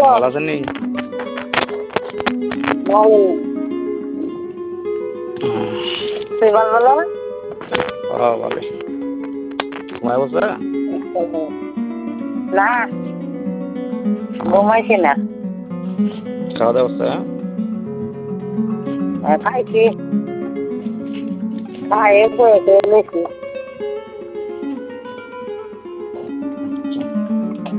ভালো আছেন নি? তুই ভালো? ভালো। ঘুমায় বসে? না, ঘুমাইছি না। খাওয়া দাওয়া হচ্ছে? খাইছি, খাইয়ে বসে রয়েছি।